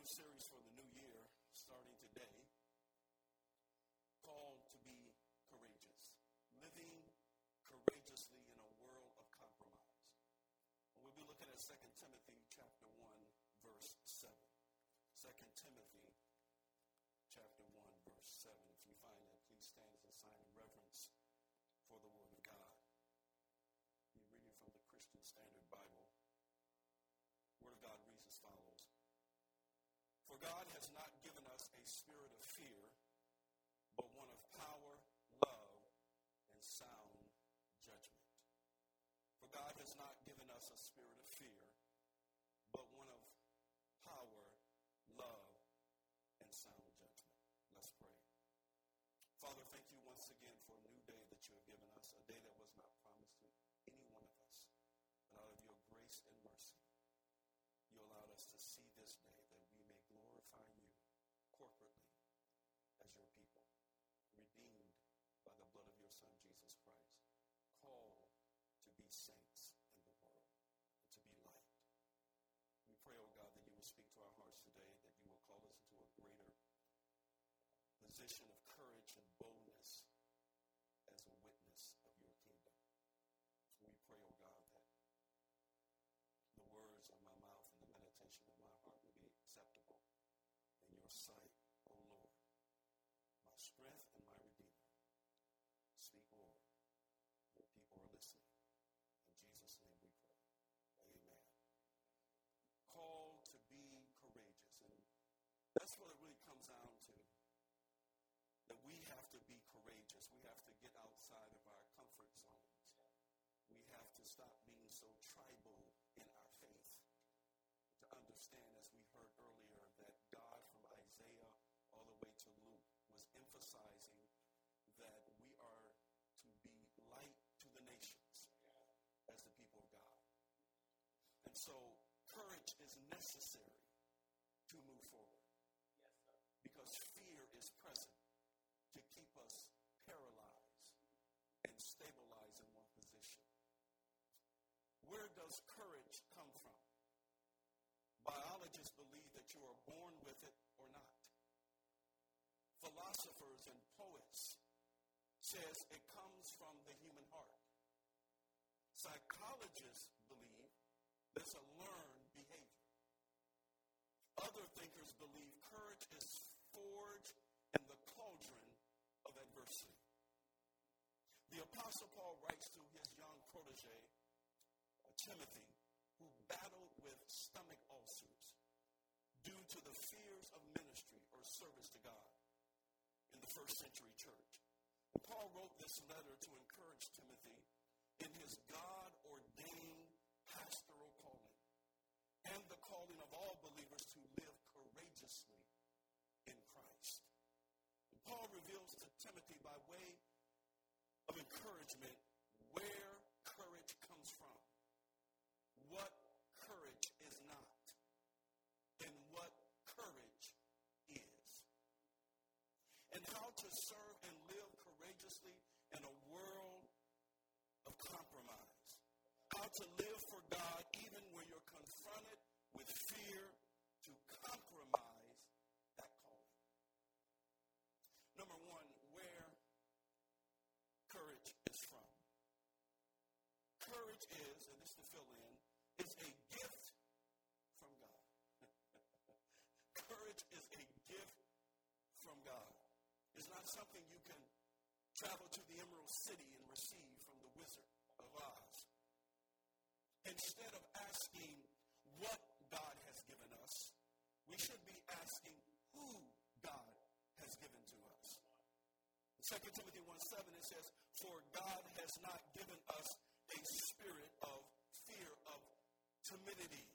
series for the new year, starting today, called to be courageous. Living courageously in a world of compromise. We'll be looking at 2 Timothy chapter 1, verse 7. 2 Timothy chapter 1, verse 7. If you find that, please stand as a sign of reverence for the Word of God. We're reading from the Christian Standard Bible. The Word of God reads as follows. For God has not given us a spirit of fear, but one of power, love, and sound judgment. For God has not given us a spirit of fear, but one of power, love, and sound judgment. Let's pray. Father, thank you once again for a new day that you have given us, a day that was not promised to any one of us. But out of your grace and mercy, you allowed us to see this day that we may glorify you corporately as your people, redeemed by the blood of your Son, Jesus Christ, called to be saints in the world and to be light. We pray, oh God, that you will speak to our hearts today, that you will call us into a greater position of courage and boldness as a witness of your kingdom. We pray, oh God, that the words of my mouth and the meditation of my heart will be acceptable in your sight, O Lord, my strength and my redeemer. Speak, Lord. Your people are listening. In Jesus' name we pray. Amen. Called to be courageous. And that's what it really comes down to. That we have to be courageous. We have to get outside of our comfort zones. We have to stop being so tribal in our faith. To understand, as we heard earlier, that God from Isaiah all the way to Luke was emphasizing that we are to be light to the nations as the people of God. And so courage is necessary to move forward. Yes, sir. Because fear is present to keep us paralyzed and stabilized in one position. Where does courage come from? Biologists believe that you are born with it or not. Philosophers and poets says it comes from the human heart. Psychologists believe there's a learned behavior. Other thinkers believe courage is forged in the cauldron of adversity. The Apostle Paul writes to his young protege, Timothy, who battled with stomach ulcers due to the fears of ministry or service to God in the first century church. And Paul wrote this letter to encourage Timothy in his God-ordained pastoral calling and the calling of all believers to live courageously in Christ. And Paul reveals to Timothy by way of encouragement where courage comes from, what courage is not, and what courage is, and how to serve and live courageously in a world of compromise, how to live for God even when you're confronted with fear to compromise that calling. Number one, where courage is from. Courage is, and this to fill in, is a gift from God. Courage is a gift from God. It's not something you can travel to the Emerald City and receive from the Wizard of Oz. Instead of asking what God has given us, we should be asking who God has given to us. In 2 Timothy 1:7 it says, for God has not given us a spirit of fear, of timidity.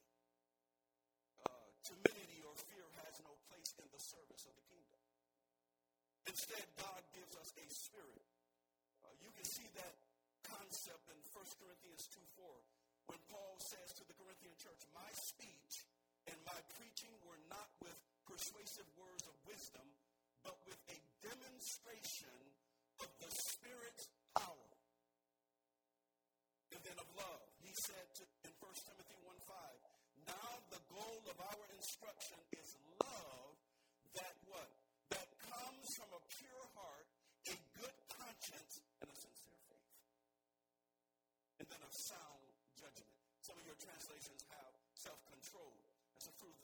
Timidity or fear has no place in the service of the kingdom. Instead, God gives us a spirit. You can see that concept in 1 Corinthians 2:4 when Paul says to the Corinthian church, my speech and my preaching were not with persuasive words of wisdom, but with a demonstration of the Spirit's power and then of love. He said in 1 Timothy 1:5, now the goal of our instruction is love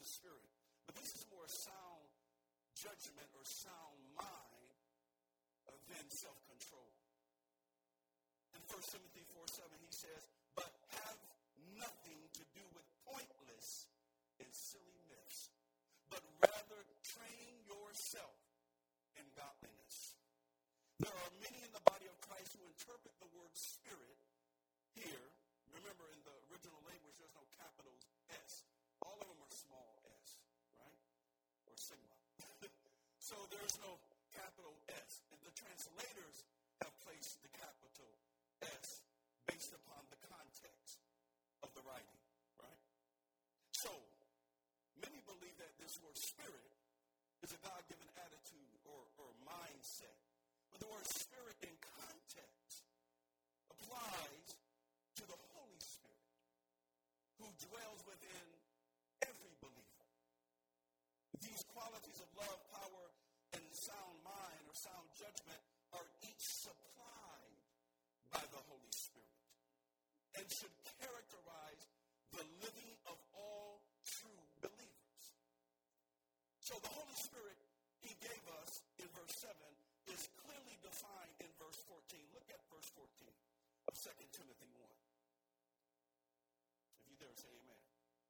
Spirit. But this is more sound judgment or sound mind than self-control. In 1 Timothy 4:7, he says, but have nothing to do with pointless and silly myths, but rather train yourself in godliness. There are many in the body of Christ who interpret the word Spirit here. Remember, in the original language, there's no capital S. All of them are small s, right? Or sigma. So there's no capital S. And the translators have placed the capital S based upon the context of the writing, right? So many believe that this word Spirit is a God-given attitude or mindset. But the word Spirit in context applies to the Holy Spirit who dwells within every believer. These qualities of love, power, and sound mind or sound judgment are each supplied by the Holy Spirit and should characterize the living of all true believers. So the Holy Spirit he gave us in verse 7 is clearly defined in verse 14. Look at verse 14 of 2 Timothy 1. If you dare say amen.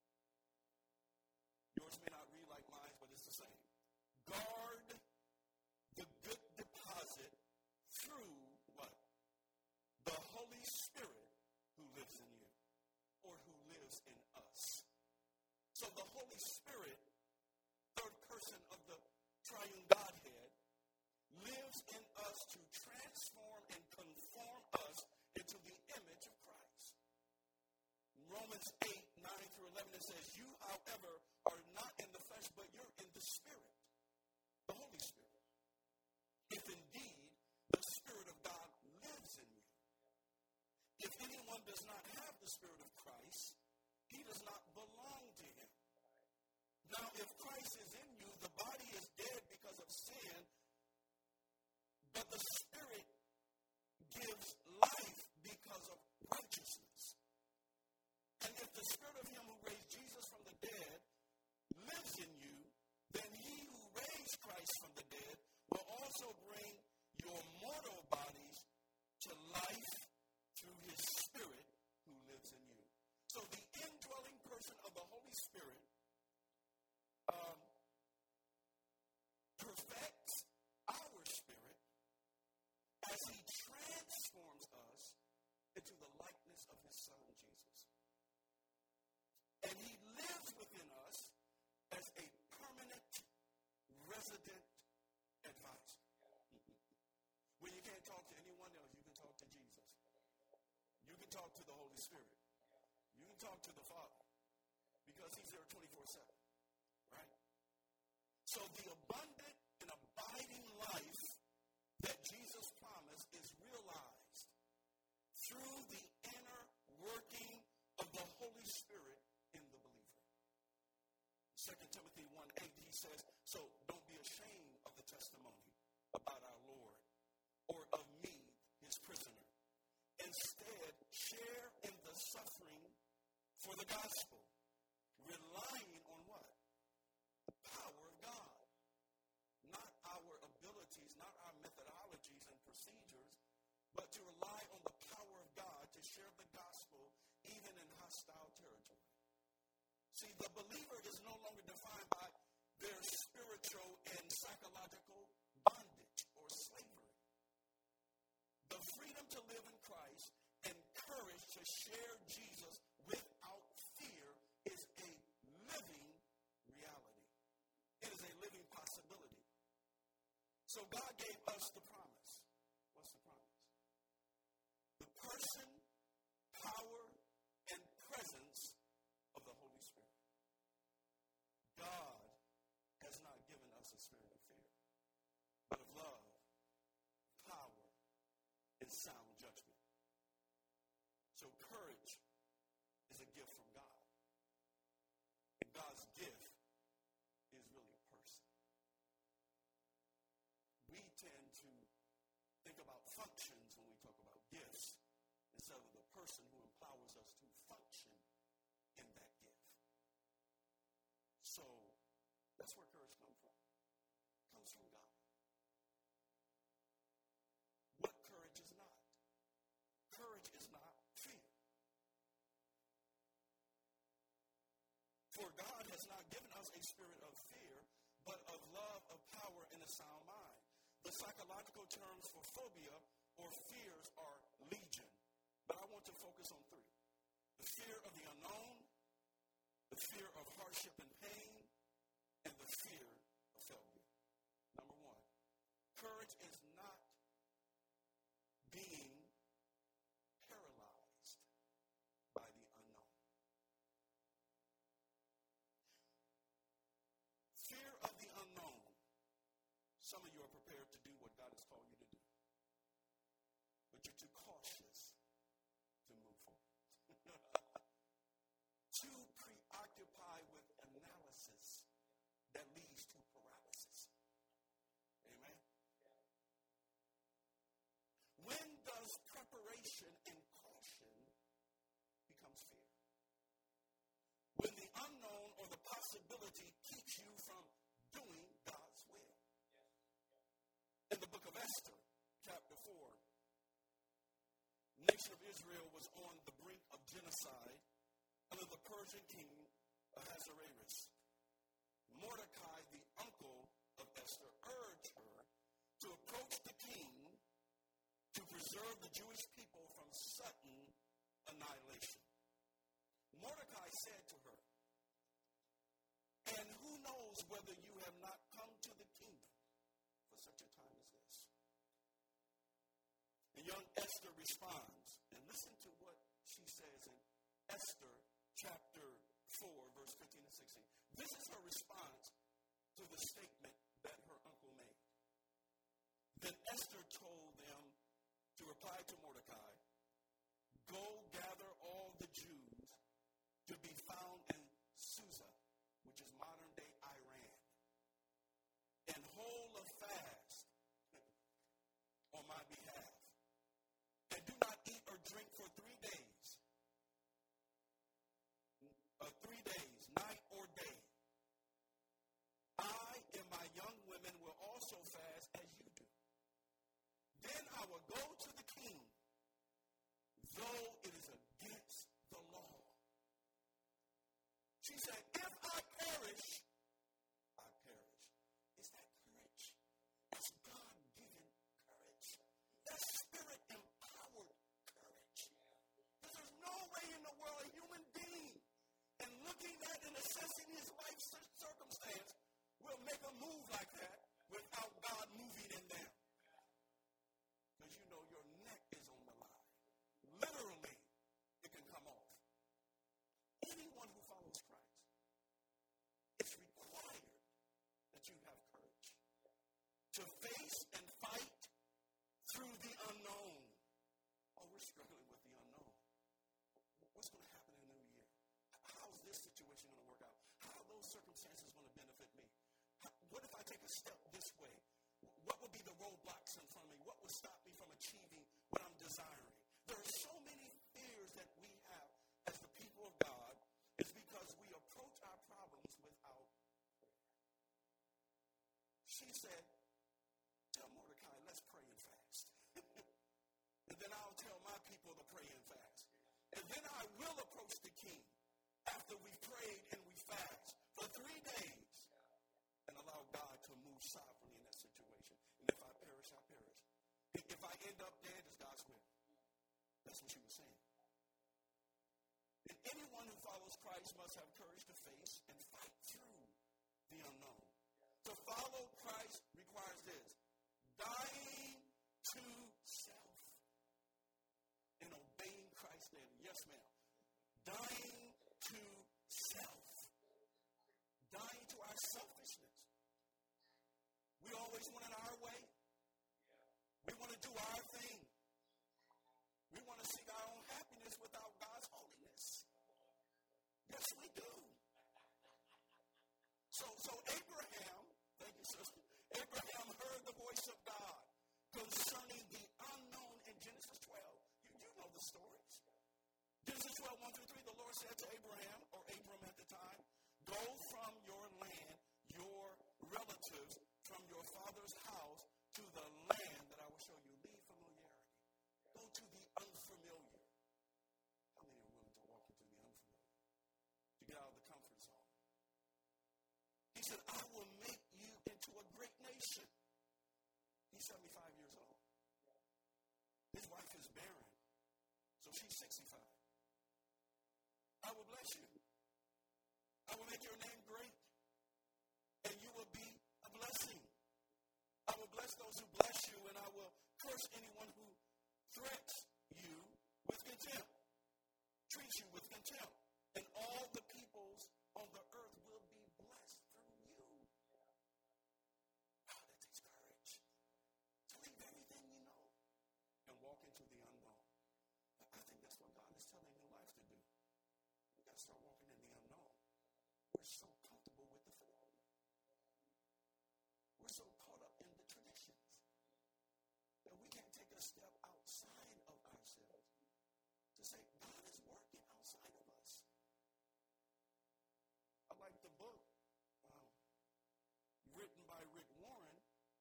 Yours may not read like mine, but it's the same. Guard the good deposit through what? The Holy Spirit who lives in you, or who lives in us. So the Holy Spirit, third person of the triune Godhead, lives in us to transform and conform us into the image of Christ. Romans 8:9 through 11, it says, you, however, are not in the flesh, but you're in the Spirit, the Holy Spirit. If indeed the Spirit of God lives in you. If anyone does not have the Spirit of Christ, he does not belong to him. Now, if Christ is in you, the body is dead because of sin, but the Spirit gives life because of righteousness. And if the Spirit of him who raised Jesus from the dead lives in you, then he who raised Christ from the dead will also bring your mortal bodies to life through his Spirit who lives in you. So the indwelling person of the Holy Spirit perfects our spirit as he transforms us into the likeness of his Son, Jesus. And he lives within us as a permanent resident advisor. When you can't talk to anyone else, you can talk to Jesus. You can talk to the Holy Spirit. You can talk to the Father because he's there 24/7, right? So the abundant and abiding life that Jesus promised is realized through the inner working of the Holy Spirit in the believer. 2 Timothy 1:8, he says, so don't be ashamed of the testimony about our Lord or of me, his prisoner. Instead, share in the suffering for the gospel, relying on what? The power of God. Not our abilities, not our methodologies and procedures, but to rely on the power of God to share the gospel even in hostile territory. See, the believer is no longer defined by their spiritual and psychological bondage or slavery. The freedom to live in Christ and courage to share Jesus without fear is a living reality. It is a living possibility. So God gave us the promise. What's the promise? The person, power, and presence of the Holy Spirit. God has not given us a spirit of fear, but of love, power, and sound judgment. So courage is a gift from God. And God's gift is really a person. We tend to think about functions when we talk about gifts instead of the person who empowers us to function in that gift. So that's where courage comes from. It comes from God. What courage is not? Courage is not fear. For God has not given us a spirit of fear, but of love, of power, and a sound mind. The psychological terms for phobia or fears are legion, but I want to focus on three. The fear of the unknown, the fear of hardship and pain, and the fear of failure. Number one, courage is not being paralyzed by the unknown. Fear of the unknown. Some of you are prepared to do what God has called you to do, but you're too cautious to move forward. Too preoccupied with analysis that leads to paralysis. Amen? When does preparation and caution becomes fear? When the unknown or the possibility keeps you from doing God's will. In the book of Esther, chapter 4, the nation of Israel was on the brink of genocide under the Persian king Ahasuerus. Mordecai, the uncle of Esther, urged her to approach the king to preserve the Jewish people from sudden annihilation. Mordecai said to her, "And who knows whether you have not come to the kingdom for such a time as this?" And young Esther responds, and listen to what she says in Esther chapter 4, verse 15 and 16. This is her response to the statement that her uncle made. Then Esther told them to reply to Mordecai, "Go gather all the Jews to be found in Susa," which is modern-day Iran, "and hold a fast on my behalf, and do not eat or drink for 3 days, 3 days, night or day. I and my young women will also fast as you do. Then I will go to the king, though it is against the law." She said, "If I perish, I perish." Is that courage? That's God-given courage. That's spirit-empowered courage. Because there's no way in the world a human being, and looking at and assessing his life circumstance, will make a move like that without God moving in them. Because you know your neck is on the line. Literally, it can come off. Anyone who follows Christ, it's required that you have courage to face and fight through the unknown. Oh, we're struggling with the unknown. What's going to happen in the new year? How's this situation going to work out? How are those circumstances going to benefit me? What if I take a step this way? What would be the roadblocks in front of me? What would stop me from achieving what I'm desiring? There are so many fears that we have as the people of God. It's because we approach our problems without prayer. She said, "Tell Mordecai, let's pray and fast. And then I'll tell my people to pray and fast. And then I will approach the king after we've prayed and we fast for 3 days and allow God to move sovereignly in that situation. And if I perish, I perish. If I end up dead, it's God's will." That's what she was saying. And anyone who follows Christ must have courage to face and fight through the unknown. To follow Christ requires this: dying to self and obeying Christ daily. Yes, ma'am. Dying to self. Dying to our selfishness. We always want it our way. We want to do our thing. We want to seek our own happiness without God's holiness. Yes, we do. So Abraham, thank you, sister. Abraham heard the voice of God concerning the unknown in Genesis 12. You know the stories. Genesis 12, 1 through 3, the Lord said to Abraham, or Abram at the time, "Go from your relatives from your father's house to the land that I will show you. Leave familiarity. Go to the unfamiliar. How many are willing to walk into the unfamiliar? To get out of the comfort zone. He said, I will make you into a great nation. He's 75 years old. His wife is barren, so she's 65. I will bless you. I will make your name great, and you will be a blessing. I will bless those who bless you, and I will curse anyone who threats you with contempt, treats you with contempt, and all the peoples on the earth will be blessed through you. Wow, that takes courage to leave everything you know and walk into the unknown. I think that's what God is telling your life to do. You got to start walking in the unknown. We're so comfortable with the familiar. We're so caught up in the traditions that we can't take a step outside of ourselves to say, God is working outside of us. I like the book written by Rick Warren,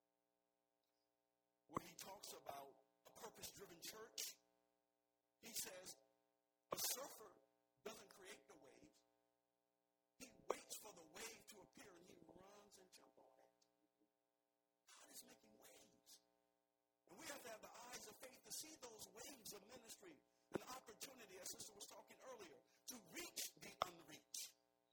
where he talks about a purpose-driven church. He says, a surfer doesn't create the waves. He waits for the wave to appear and he runs and jumps on it. God is making waves. And we have to have the eyes of faith to see those waves of ministry, an opportunity, as Sister was talking earlier, to reach the unreached.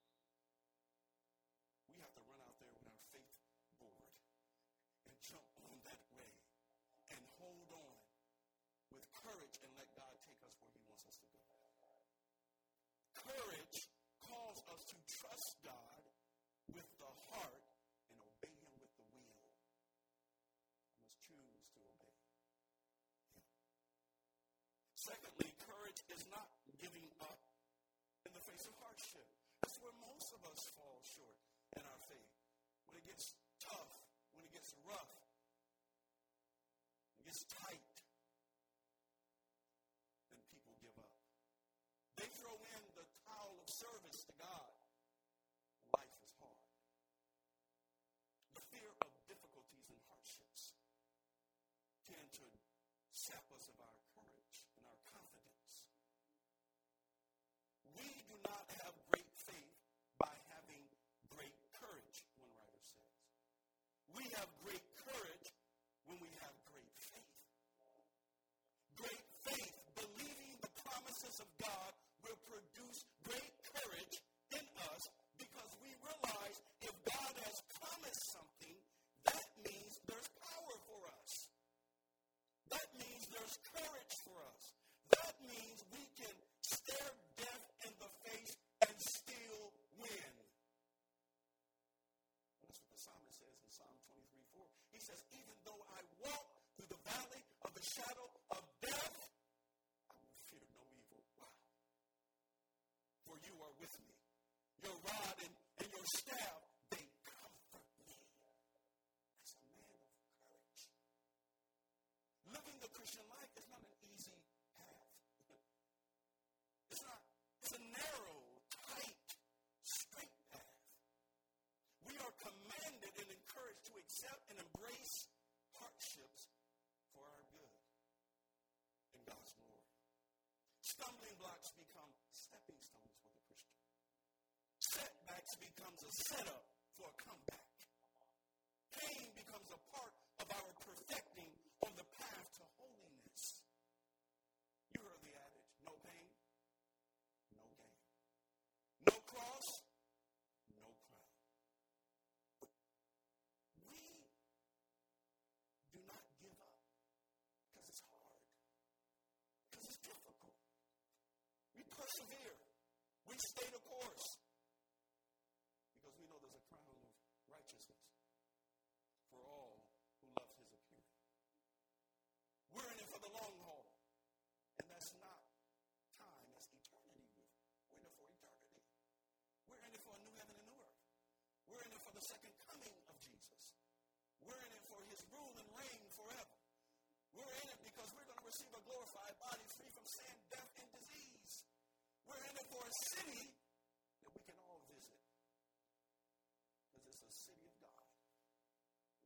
We have to run out there with our faith board and jump on that wave and hold on with courage and let God take us where he wants us to go. Courage calls us to trust God with the heart and obey him with the will. We must choose to obey him. Secondly, courage is not giving up in the face of hardship. That's where most of us fall short in our faith. When it gets tough, when it gets rough, it gets tight, then people give up. They throw in the towel of service to God. Life is hard. The fear of difficulties and hardships tend to sap us of our courage and our confidence. We do not have great faith by having great courage, one writer says. We have great courage when we have great faith. Great faith, believing the promises of God, will produce great courage in us because we realize if God has promised something, that means there's power for us. That means there's courage for us. That means we can stare death in the face and still win. And that's what the psalmist says in Psalm 23:4. He says, even though I walk through the valley of the shadow of death, I will fear no evil. Wow. For you are with me. Your rod and your staff, they comfort me. That's a man of courage. Living the Christian life is not an easy path. It's a narrow, tight, straight path. We are commanded and encouraged to accept and embrace hardships for our good and God's glory. Stumbling blocks become stepping stones for the Christian. Setbacks becomes a setup for a comeback. Pain becomes a part of our perfecting on the path to holiness. You heard the adage, no pain, no gain. No cross, no crown. We do not give up because it's hard, because it's difficult. We persevere. We stay the course because we know there's a crown of righteousness for all who love his appearing. We're in it for the long haul, and that's not time, that's eternity. We're in it for eternity. We're in it for a new heaven and new earth. We're in it for the second coming of Jesus. We're in it for his rule and reign forever. We're in it because we're going to receive a glorified body free from sin, death, and disease. We're in it for a city that we can all visit because it's a city of God.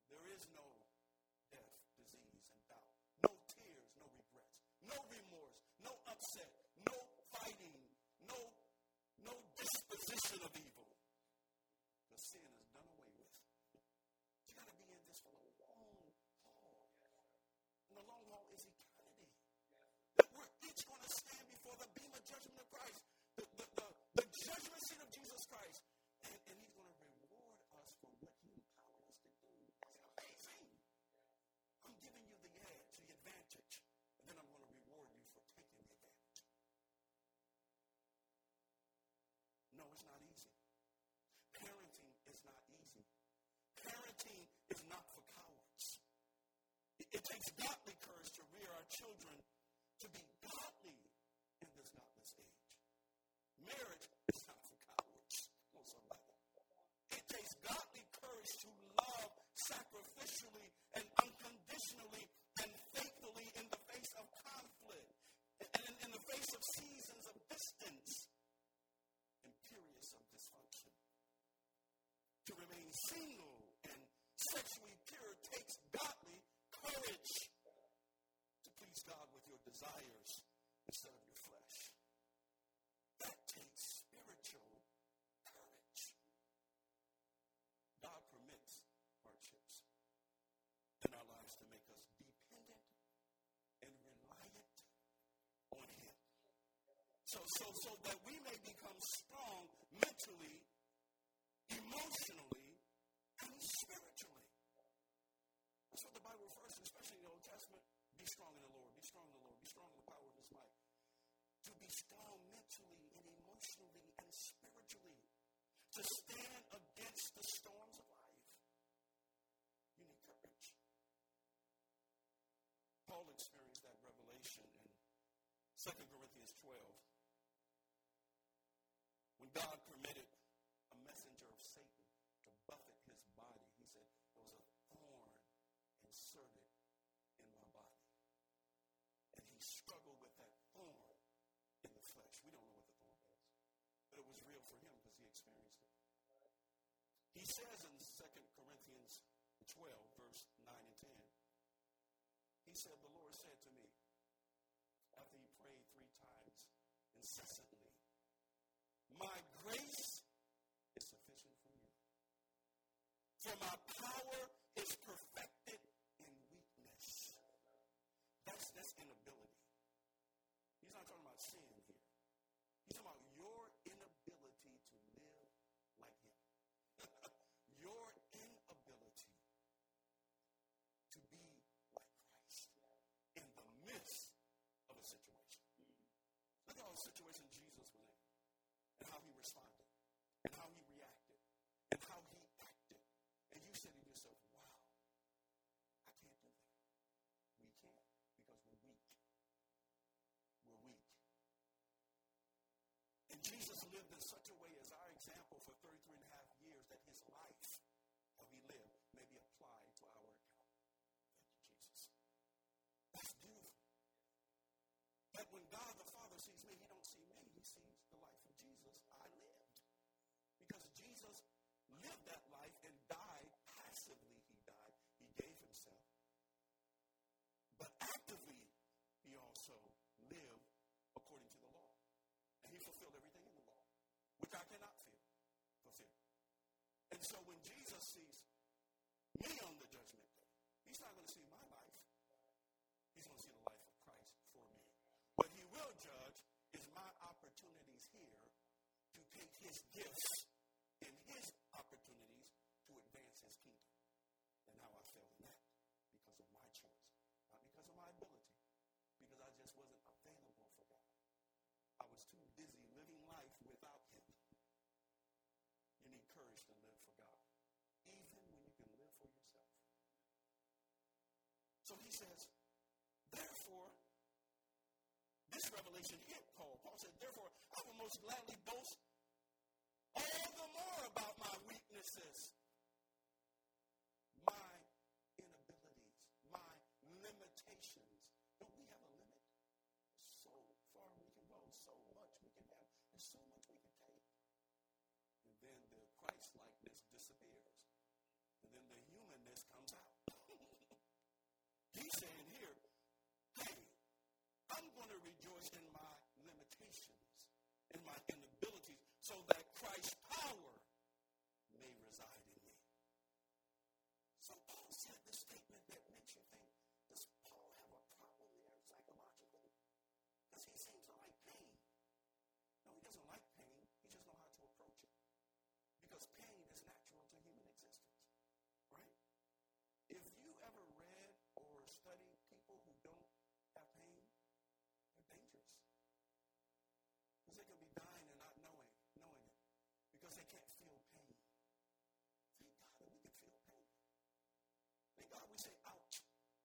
There is no death, disease, and doubt. No tears, no regrets, no remorse, no upset, no fighting, no disposition of evil. The sin is done away with. You got to be in this for the long haul. And the long haul is eternity. That we're each going to stand before the bema judgment of Christ, the judgment seat of Jesus Christ. And he's going to reward us for what he empowered us to do. That's amazing. I'm giving you the edge, the advantage, and then I'm going to reward you for taking the advantage. No, it's not easy. Parenting is not easy. Parenting is not for cowards. It takes godly courage to rear our children to be godly in this godless age. Marriage is not for cowards. Come on, somebody. It takes godly courage to love sacrificially and unconditionally and faithfully in the face of conflict and in the face of seasons of distance and periods of dysfunction. To remain single and sexually pure takes godly courage to please God with your desires instead of your flesh. That takes spiritual courage. God permits hardships in our lives to make us dependent and reliant on him. So that we may become strong mentally, emotionally, and spiritually. That's what the Bible refers to, especially in the Old Testament. Be strong in the Lord. Be strong in the Lord. Be strong in the power of his might. To be strong mentally and emotionally and spiritually. To stand against the storms of life. You need courage. Paul experienced that revelation in 2 Corinthians 12. When God permitted a messenger of Satan to buffet his body, he said, there was a thorn inserted in my body. And he struggled with that thorn in the flesh. We don't know what the thorn was, but it was real for him because he experienced it. He says in 2 Corinthians 12, verse 9 and 10, he said, the Lord said to me, after he prayed 3 times incessantly, my grace is sufficient for you. For my power is perfected in weakness. That's inability. He's not talking about sin here. He's talking about your inability to live like him. Your inability to be like Christ in the midst of a situation. Look at all the situation Jesus was in. And how he responded, and how he reacted, and how he acted. And you said to yourself, wow, I can't do that. We can't because we're weak. We're weak. And Jesus lived in such a way as our example for 33 and a half years that his life, how he lived, may be applied to our account. Thank you, Jesus. That's beautiful. That when God the Father sees me, he don't see me. He sees the life of Jesus I lived. Because Jesus lived that life and died passively. He died. He gave himself. But actively, he also lived according to the law. And he fulfilled everything in the law, which I cannot fulfill. And so when Jesus sees me on the judgment day, he's not going to see my life. He's going to see the life of Christ for me. What he will judge is my opportunities here to take his gifts and his opportunities to advance his kingdom. And how I failed in that because of my choice. Not because of my ability. Because I just wasn't available for God. I was too busy living life without him. You need courage to live for God. Even when you can live for yourself. So he says, therefore, this revelation hit Paul. Paul said, therefore, I will most gladly boast all the more about my weaknesses, my inabilities, my limitations. Don't we have a limit? So far we can go, so much we can have, there's so much we can take. And then the Christ-likeness disappears. And then the humanness comes out. because he seems to like pain. No, he doesn't like pain. He just knows how to approach it. Because pain is natural to human existence, right? If you ever read or studied people who don't have pain, they're dangerous. Because they can be dying and not knowing it. Because they can't feel pain. Thank God that we can feel pain. Thank God we say, ouch.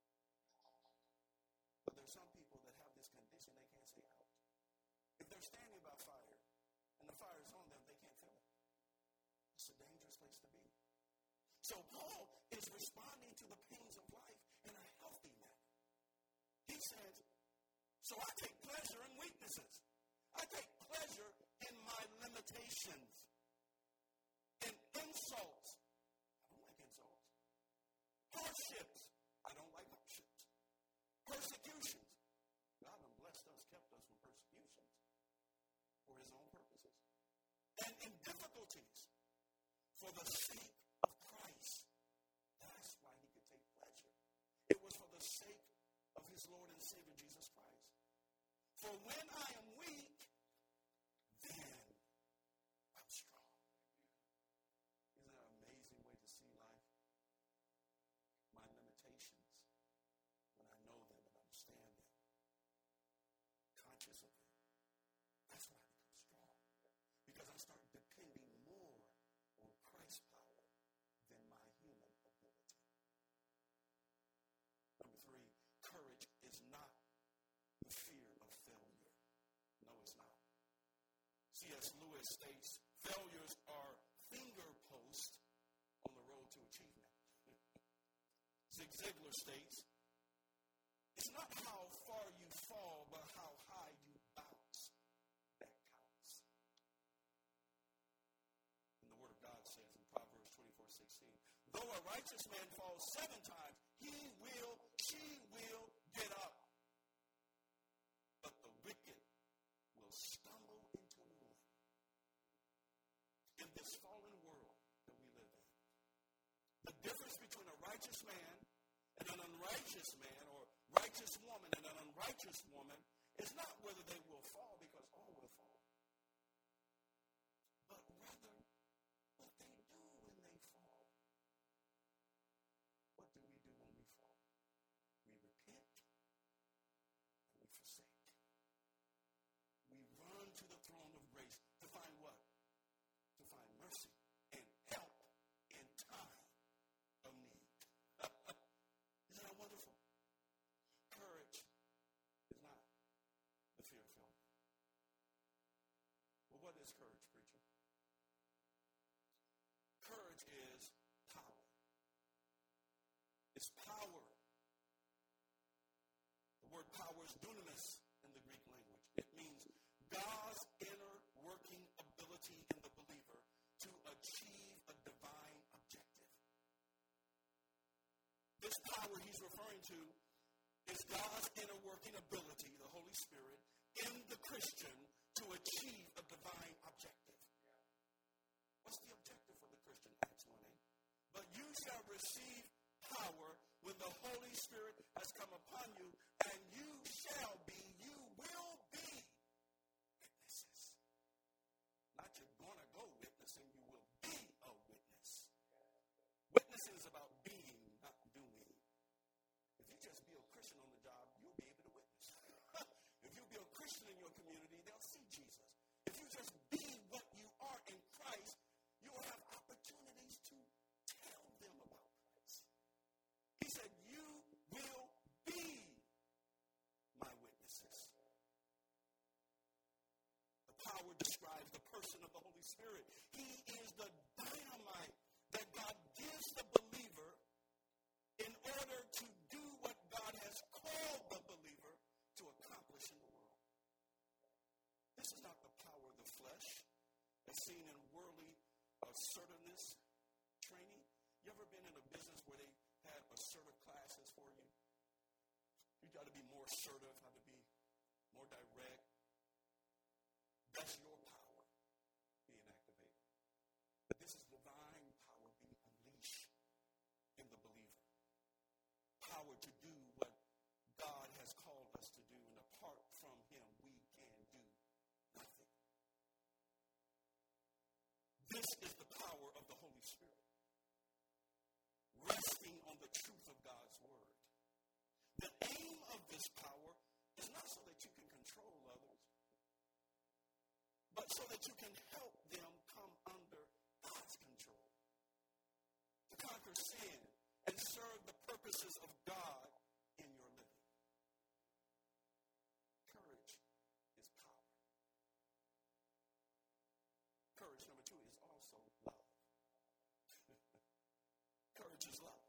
But there's some people that have this condition, they can't say ouch. If they're standing by fire and the fire is on them, they can't feel it. It's a dangerous place to be. So Paul is responding to the pains of life in a healthy manner. He says, so I take pleasure in weaknesses. I take pleasure in my limitations, in insults. I don't like insults. Hardships. I don't like hardships. Persecutions. God has blessed us, kept us from persecutions for his own purposes. And in difficulties for the sake of Christ. That's why he could take pleasure. It was for the sake of his Lord and Savior Jesus Christ. For when I am weak, then I'm strong. Isn't that an amazing way to see life? My limitations, when I know them and understand them, conscious of them, that's when I become strong. Because I start depending more on Christ's power than my human ability. Number 3, courage is not the fear of failure. No, it's not. C.S. Lewis states, failures are finger posts on the road to achievement. Zig Ziglar states, it's not how far you fall, but how high you bounce that counts. And the Word of God says in Proverbs 24:16, though a righteous man falls 7 times, she will get up. But the wicked will stumble into ruin. In this fallen world that we live in, the difference between a righteous man and an unrighteous man, or righteous woman and an unrighteous woman, is not whether they will fall, because all will fall, but rather what they do when they fall. What do we do when we fall? We repent and we forsake. We run to the throne of grace to find what? To find mercy and help in time of need. Isn't that wonderful? Courage is not the fear of failure. Well, what is courage, preacher? Courage is power. It's power. The word power is dunamis in the Greek language. It means God's inner working ability in the believer to achieve a divine objective. This power he's referring to is God's inner working ability, the Holy Spirit, in the Christian to achieve a divine objective. What's the objective for the Christian? Acts 1:8. But you shall receive power when the Holy Spirit has come upon you, and you will be witnesses. Not you're going to go witnessing, you will be a witness. Witnessing is about being, not doing. If you just be a Christian on the job, you'll be able to witness. If you be a Christian in your community, they'll see Jesus. If you just be what you are in Christ, you will have opportunities to tell them about Christ. He said, you will be my witnesses. The power describes the person of the Holy Spirit. He is the dynamite that God gives the believer in order to do what God has called the believer to accomplish in the world. This is not the power of the flesh as seen in worldly assertiveness training. You ever been in a business where they had assertive classes for you? You got to be more assertive, how to be more direct. That's your power being activated. But this is divine power being unleashed in the believer. Power to do what God has called us to do, and apart from him, we This is the power of the Holy Spirit, resting on the truth of God's word. The aim of this power is not so that you can control others, but so that you can help them come under God's control, to conquer sin and serve the purposes of God in your living. Courage is power. Courage, number two, is also love. Courage is love.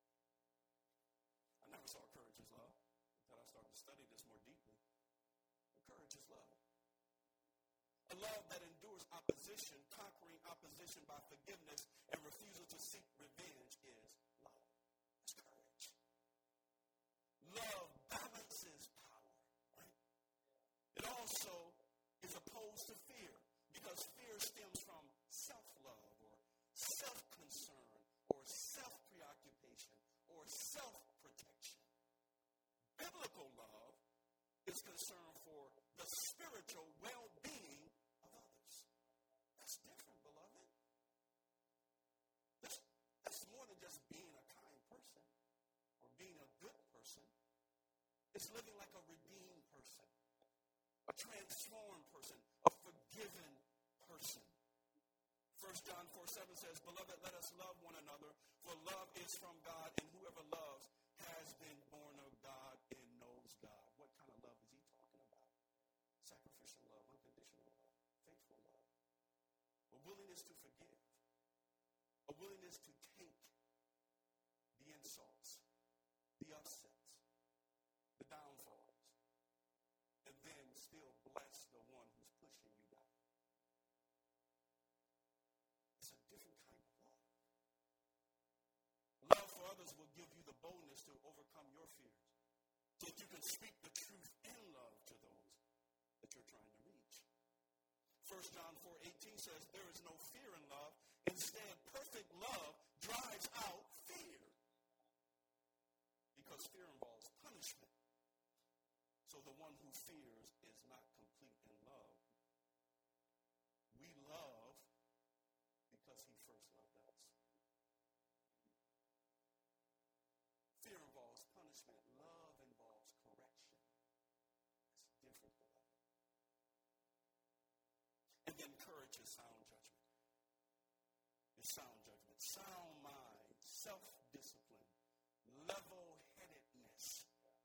I never saw courage as love until I started to study this more deeply. But courage is love. A love that endures opposition, conquering opposition by forgiveness and refusal to seek revenge is love. That's courage. Love balances power, right? It also is opposed to fear, because fear stems from self-love or self-concern or self-preoccupation or self-protection. Biblical love is concerned for the spiritual well-being of others. That's different, beloved. That's more than just being a kind person or being a good person. It's living like a redeemed person, a transformed person, a forgiven person. 1 John 4:7 says, "Beloved, let us love one another, for love is from God, and whoever loves has been born of God and knows God." What kind of love is he talking about? Sacrificial love, unconditional love, faithful love. A willingness to forgive. A willingness to take the insults, the upsets, the downfalls, and then still bless the one who's pushing you down. It's a different kind of love. Love for others will give you the boldness to overcome your fears, so that you can speak the truth in love to those that you're trying to reach. 1 John 4:18 says, "There is no fear in love. Instead, perfect love drives out fear." Because fear involves punishment. So the one who fears is not complete in love. We love because he first loved us. Fear involves punishment. Love involves correction. It's different, beloved. And then courage is sound judgment. It's sound judgment. Sound mind, self-discipline, level-headedness.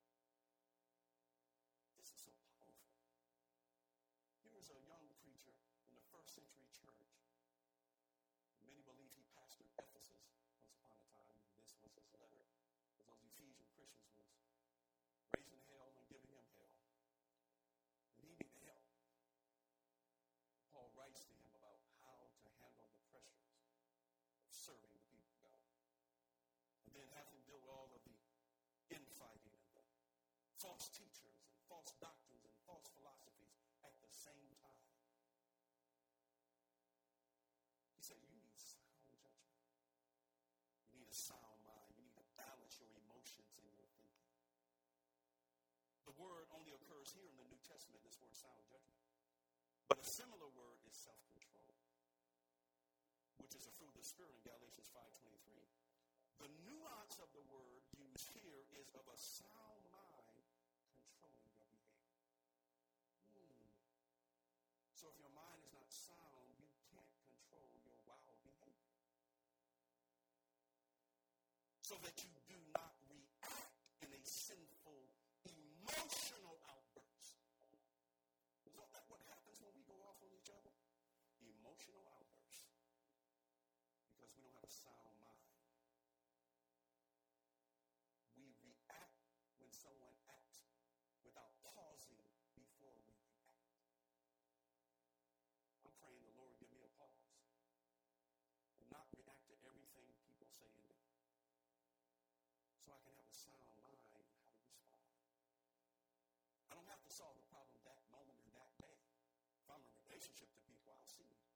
This is so powerful. Here was a young preacher in the first century church. Many believe he pastored Ephesus once upon a time, and this was his letter. Because those Ephesian Christians was raising hell and giving him hell. And he needed help. Paul writes to him about how to handle the pressures of serving the people of God. And then have him deal with all of the infighting and the false teachers and false doctrines and false philosophies at the same time. He said, you need sound judgment. You need a sound mind. You need to balance your emotions and your thinking. The word only occurs here in the New Testament, this word sound judgment. But a similar word is self-control, which is a fruit of the Spirit in Galatians 5:23. The nuance of the word used here is of a sound mind controlling your behavior. So if your mind is not sound, you can't control your wild behavior. So that you do not react in a sinful, emotional outburst. Isn't that what happens when we go off on each other? Emotional outbursts. Because we don't have a sound mind. We react when someone acts without pausing before we react. I'm praying the Lord give me a pause and not react to everything people say and do, so I can have a sound mind how to respond. I don't have to solve the problem that moment and that day. If I'm in a relationship to people, I'll see you.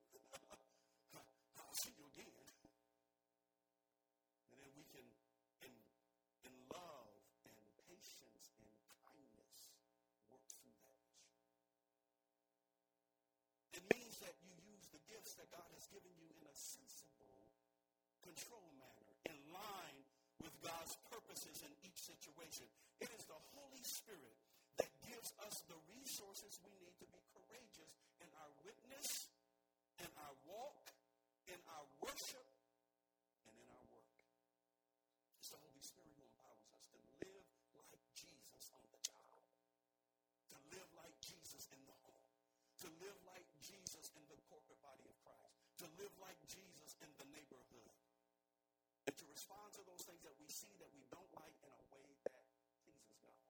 I'll see you again. And then we can, in love and patience and kindness, work through that issue. It means that you use the gifts that God has given you in a sensible, controlled manner, in line with God's purposes in each situation. It is the Holy Spirit that gives us the resources we need to be courageous in our witness, in our walk, in our worship, and in our work. It's the Holy Spirit who empowers us to live like Jesus on the job, to live like Jesus in the home, to live like Jesus in the corporate body of Christ, to live like Jesus in the neighborhood, and to respond to those things that we see that we don't like in a way that pleases God.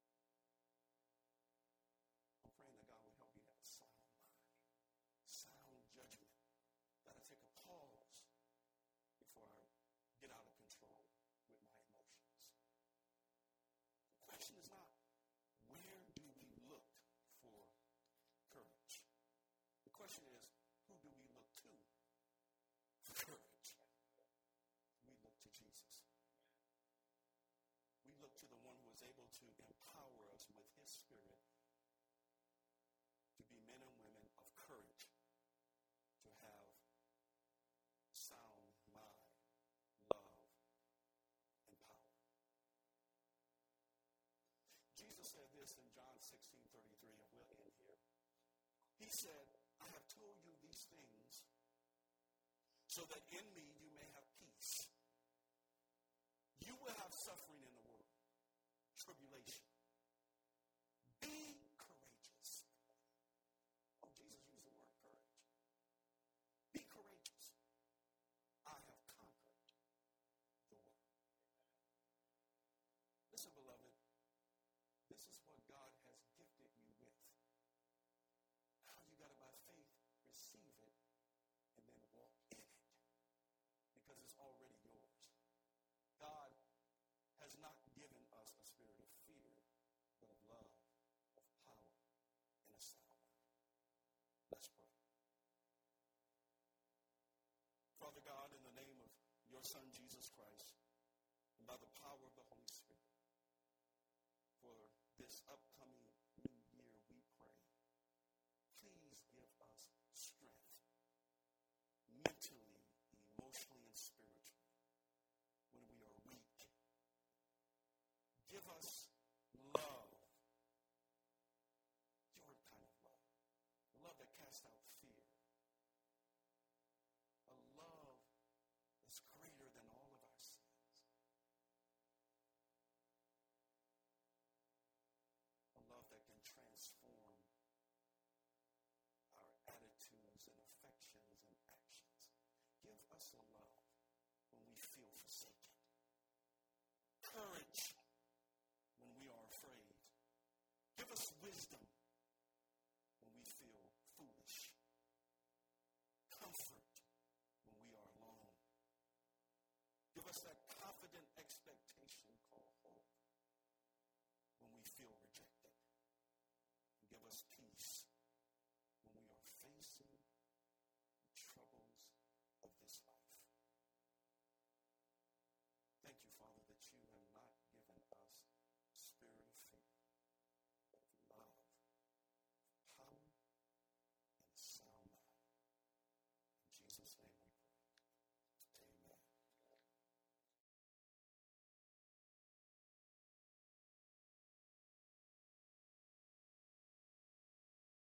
I'm praying that God will help me to have a sound mind, sound judgment, that I take a pause before I get out of control with my emotions. The question is not, where do we look for courage? The question is, who do we look to for courage? We look to Jesus. We look to the one who is able to empower us with his Spirit to be men and women of courage, to have sound mind, love, and power. Jesus said this in John 16:33, and we'll end here. He said, I have told you these things so that in me you may have peace. You will have suffering in the world, tribulation. Be courageous. Oh, Jesus used the word courage. Be courageous. I have conquered the world. Listen, beloved, this is what God has gifted you with. Now you got to, by faith, receive it and then walk in it, because it's already yours. God has not given us a spirit of fear, but of love, of power, and a sound mind. Let's pray. Father God, in the name of your Son, Jesus Christ, and by the power of the Holy Spirit, for this upcoming new year, we pray, please give us strength, mentally, emotionally, and spiritually, when we are weak. Give us love, your kind of love that casts out fear, a love that's greater than all of our sins, a love that can transform our attitudes and affections and actions. Give us a love when we feel forsaken, courage when we are afraid. Give us wisdom when we feel foolish, comfort when we are alone. Give us that confident expectation called hope when we feel rejected. And give us peace